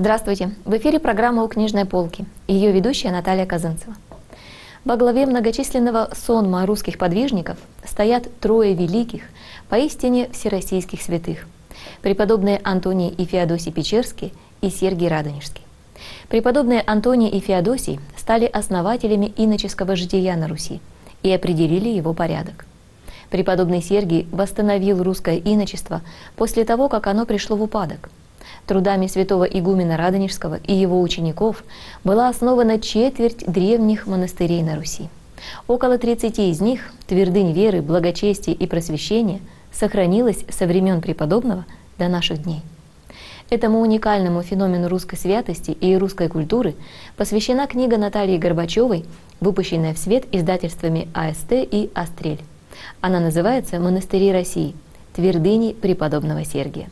Здравствуйте! В эфире программа «У книжной полки». Ее ведущая Наталья Казанцева. Во главе многочисленного сонма русских подвижников стоят трое великих, поистине всероссийских святых – преподобные Антоний и Феодосий Печерский и Сергий Радонежский. Преподобные Антоний и Феодосий стали основателями иноческого жития на Руси и определили его порядок. Преподобный Сергий восстановил русское иночество после того, как оно пришло в упадок. Трудами святого игумена Радонежского и его учеников была основана четверть древних монастырей на Руси. Около 30 из них, твердынь веры, благочестия и просвещения, сохранилось со времен преподобного до наших дней. Этому уникальному феномену русской святости и русской культуры посвящена книга Натальи Горбачевой, выпущенная в свет издательствами АСТ и Астрель. Она называется «Монастыри России. Твердыни преподобного Сергия».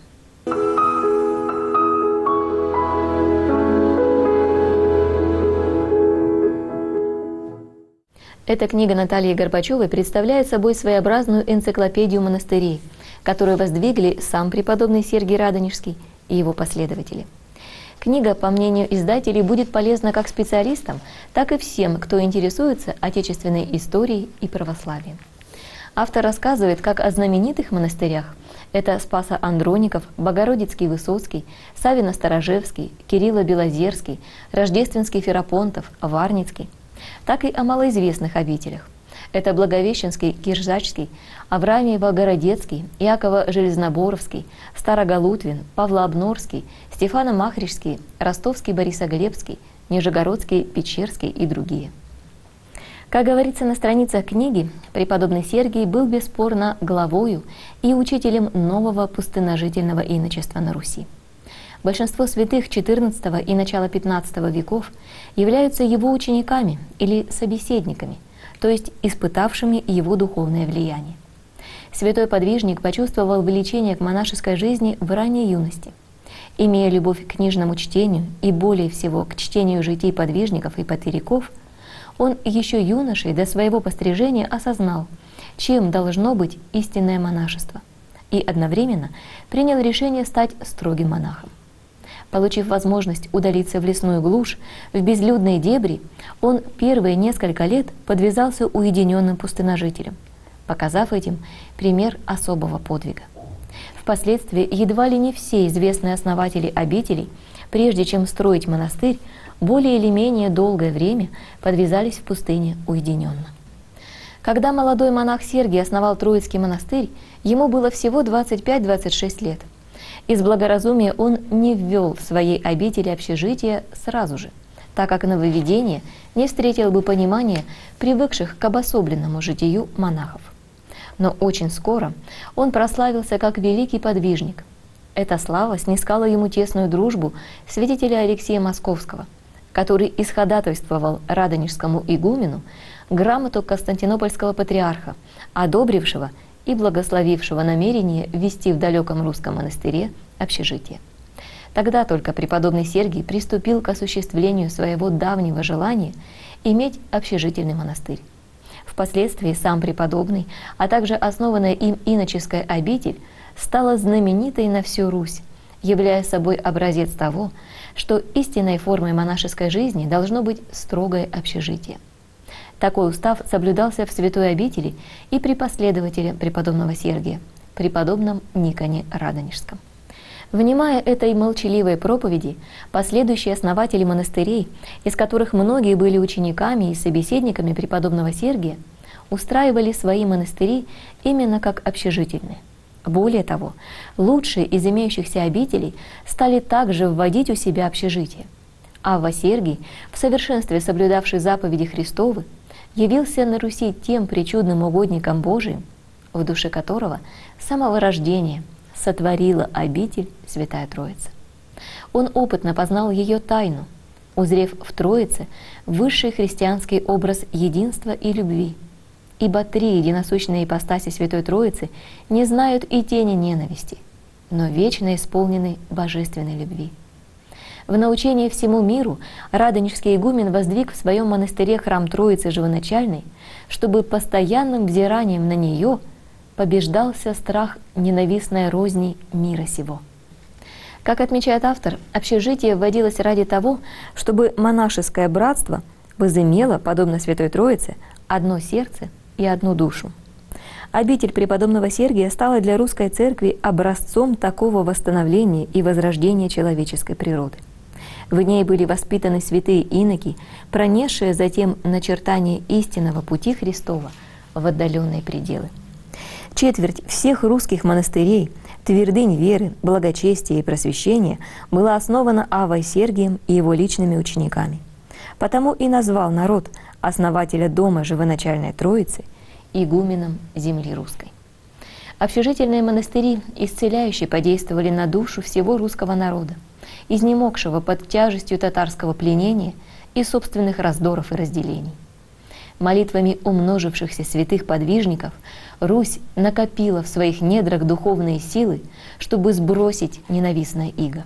Эта книга Натальи Горбачевой представляет собой своеобразную энциклопедию монастырей, которую воздвигли сам преподобный Сергий Радонежский и его последователи. Книга, по мнению издателей, будет полезна как специалистам, так и всем, кто интересуется отечественной историей и православием. Автор рассказывает как о знаменитых монастырях – это Спасо-Андроников, Богородицкий Высоцкий, Савино-Старожевский, Кирилло-Белозерский, Рождественский Ферапонтов, Варницкий, так и о малоизвестных обителях. Это Благовещенский, Киржачский, Авраамий-Городецкий, Иаково-Железноборовский, Староголутвин, Павлообнорский, Стефано-Махричский, Ростовский, Борисоглебский, Нижегородский, Печерский и другие. Как говорится на страницах книги, преподобный Сергий был бесспорно главою и учителем нового пустынножительного иночества на Руси. Большинство святых XIV и начала XV веков являются его учениками или собеседниками, то есть испытавшими его духовное влияние. Святой подвижник почувствовал влечение к монашеской жизни в ранней юности. Имея любовь к книжному чтению и более всего к чтению житий подвижников и патыриков, он еще юношей до своего пострижения осознал, чем должно быть истинное монашество, и одновременно принял решение стать строгим монахом. Получив возможность удалиться в лесную глушь, в безлюдные дебри, он первые несколько лет подвязался уединенным пустыножителем, показав этим пример особого подвига. Впоследствии едва ли не все известные основатели обителей, прежде чем строить монастырь, более или менее долгое время подвязались в пустыне уединенно. Когда молодой монах Сергий основал Троицкий монастырь, ему было всего 25-26 лет. Из благоразумия он не ввел в своей обители общежитие сразу же, так как нововведение не встретило бы понимания привыкших к обособленному житию монахов. Но очень скоро он прославился как великий подвижник. Эта слава снискала ему тесную дружбу святителя Алексея Московского, который исходатайствовал радонежскому игумену грамоту Константинопольского патриарха, одобрившего и благословившего намерение ввести в далеком русском монастыре общежитие. Тогда только преподобный Сергий приступил к осуществлению своего давнего желания иметь общежительный монастырь. Впоследствии сам преподобный, а также основанная им иноческая обитель, стала знаменитой на всю Русь, являя собой образец того, что истинной формой монашеской жизни должно быть строгое общежитие. Такой устав соблюдался в святой обители и при последователе преподобного Сергия, преподобном Никоне Радонежском. Внимая этой молчаливой проповеди, последующие основатели монастырей, из которых многие были учениками и собеседниками преподобного Сергия, устраивали свои монастыри именно как общежительные. Более того, лучшие из имеющихся обителей стали также вводить у себя общежитие. Авва Сергий, в совершенстве соблюдавший заповеди Христовы, явился на Руси тем пречудным угодником Божиим, в душе которого с самого рождения сотворила обитель Святая Троица. Он опытно познал ее тайну, узрев в Троице высший христианский образ единства и любви, ибо три единосущные ипостаси Святой Троицы не знают и тени ненависти, но вечно исполнены божественной любви. В научение всему миру Радонежский игумен воздвиг в своем монастыре храм Троицы Живоначальной, чтобы постоянным взиранием на нее побеждался страх ненавистной розни мира сего. Как отмечает автор, общежитие вводилось ради того, чтобы монашеское братство возымело, подобно Святой Троице, одно сердце и одну душу. Обитель преподобного Сергия стала для русской церкви образцом такого восстановления и возрождения человеческой природы. В ней были воспитаны святые иноки, пронесшие затем начертание истинного пути Христова в отдаленные пределы. Четверть всех русских монастырей, твердынь веры, благочестия и просвещения была основана Аввой Сергием и его личными учениками. Потому и назвал народ основателя дома Живоначальной Троицы игуменом земли русской. Общежительные монастыри исцеляюще подействовали на душу всего русского народа, изнемогшего под тяжестью татарского пленения и собственных раздоров и разделений. Молитвами умножившихся святых подвижников Русь накопила в своих недрах духовные силы, чтобы сбросить ненавистное иго.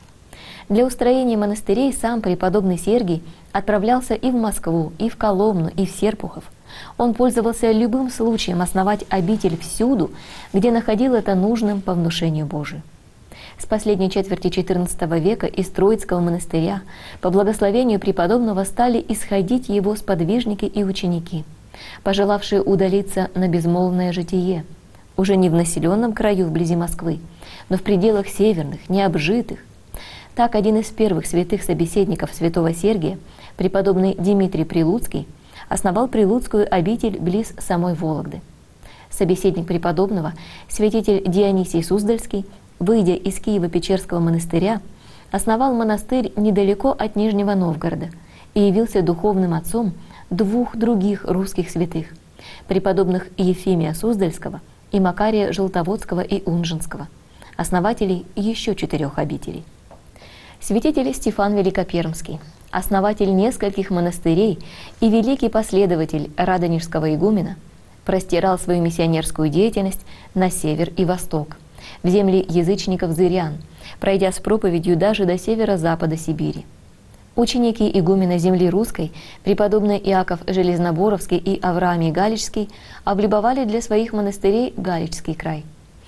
Для устроения монастырей сам преподобный Сергий отправлялся и в Москву, и в Коломну, и в Серпухов. Он пользовался любым случаем основать обитель всюду, где находил это нужным по внушению Божию. С последней четверти XIV века из Троицкого монастыря по благословению преподобного стали исходить его сподвижники и ученики, пожелавшие удалиться на безмолвное житие, уже не в населенном краю вблизи Москвы, но в пределах северных, необжитых. Так один из первых святых собеседников святого Сергия, преподобный Дмитрий Прилуцкий, основал Прилуцкую обитель близ самой Вологды. Собеседник преподобного, святитель Дионисий Суздальский, выйдя из Киево-Печерского монастыря, основал монастырь недалеко от Нижнего Новгорода и явился духовным отцом двух других русских святых, преподобных Ефимия Суздальского и Макария Желтоводского и Унжинского, основателей еще 4 обителей. Святитель Стефан Великопермский, основатель нескольких монастырей и великий последователь радонежского игумена, простирал свою миссионерскую деятельность на север и восток, в земли язычников-зырян, пройдя с проповедью даже до северо-запада Сибири. Ученики игумена земли русской, преподобный Иаков Железноборовский и Авраамий Галичский, облюбовали для своих монастырей Галичский край.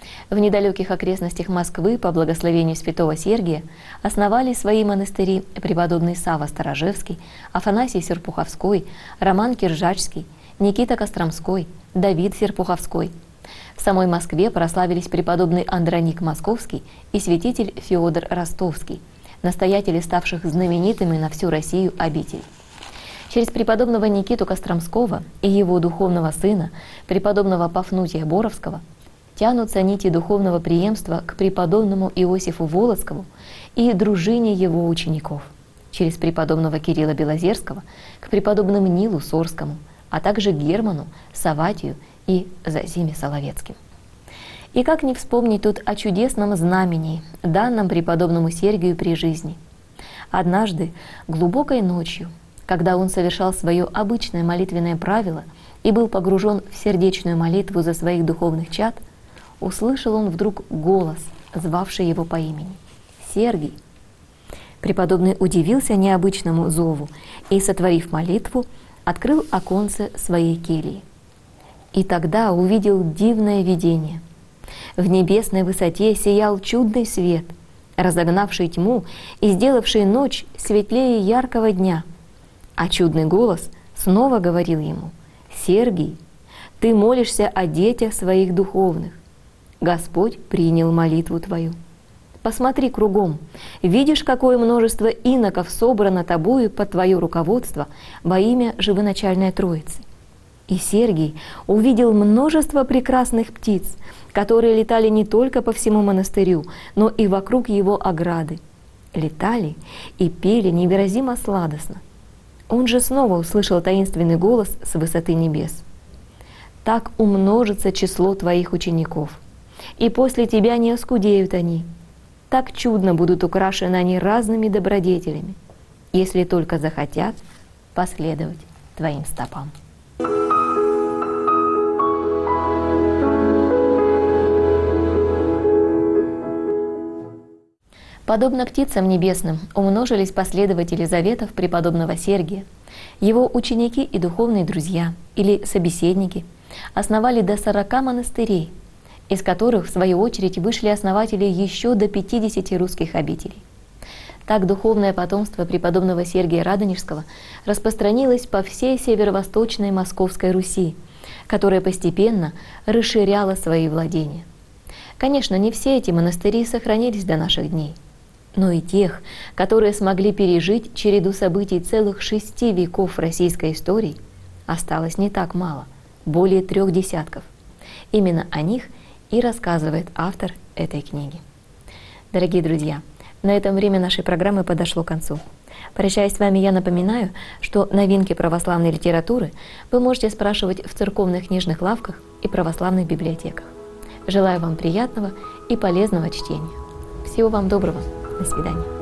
В недалеких окрестностях Москвы по благословению святого Сергия основали свои монастыри преподобный Савва Сторожевский, Афанасий Серпуховской, Роман Киржачский, Никита Костромской, Давид Серпуховской. В самой Москве прославились преподобный Андроник Московский и святитель Феодор Ростовский, настоятели ставших знаменитыми на всю Россию обителей. Через преподобного Никиту Костромского и его духовного сына, преподобного Пафнутия Боровского, тянутся нити духовного преемства к преподобному Иосифу Волоцкому и дружине его учеников, через преподобного Кирилла Белозерского к преподобному Нилу Сорскому, а также Герману, Саватию и Зазиме Соловецким. И как не вспомнить тут о чудесном знамении, данном преподобному Сергию при жизни. Однажды, глубокой ночью, когда он совершал свое обычное молитвенное правило и был погружен в сердечную молитву за своих духовных чад, услышал он вдруг голос, звавший его по имени — Сергий. Преподобный удивился необычному зову и, сотворив молитву, открыл оконце своей кельи. И тогда увидел дивное видение. В небесной высоте сиял чудный свет, разогнавший тьму и сделавший ночь светлее яркого дня. А чудный голос снова говорил ему: «Сергий, ты молишься о детях своих духовных. Господь принял молитву твою. Посмотри кругом, видишь, какое множество иноков собрано тобою под твое руководство во имя Живоначальной Троицы». И Сергий увидел множество прекрасных птиц, которые летали не только по всему монастырю, но и вокруг его ограды. Летали и пели невыразимо сладостно. Он же снова услышал таинственный голос с высоты небес: «Так умножится число твоих учеников, и после тебя не оскудеют они. Так чудно будут украшены они разными добродетелями, если только захотят последовать твоим стопам». Подобно птицам небесным умножились последователи заветов преподобного Сергия. Его ученики и духовные друзья или собеседники основали до 40 монастырей из которых, в свою очередь, вышли основатели еще до 50 русских обителей. Так духовное потомство преподобного Сергия Радонежского распространилось по всей северо-восточной Московской Руси, которая постепенно расширяла свои владения. Конечно, не все эти монастыри сохранились до наших дней, но и тех, которые смогли пережить череду событий целых 6 веков российской истории, осталось не так мало, более 3 десятков. Именно о них и рассказывает автор этой книги. Дорогие друзья, на этом время нашей программы подошло к концу. Прощаясь с вами, я напоминаю, что новинки православной литературы вы можете спрашивать в церковных книжных лавках и православных библиотеках. Желаю вам приятного и полезного чтения. Всего вам доброго. До свидания.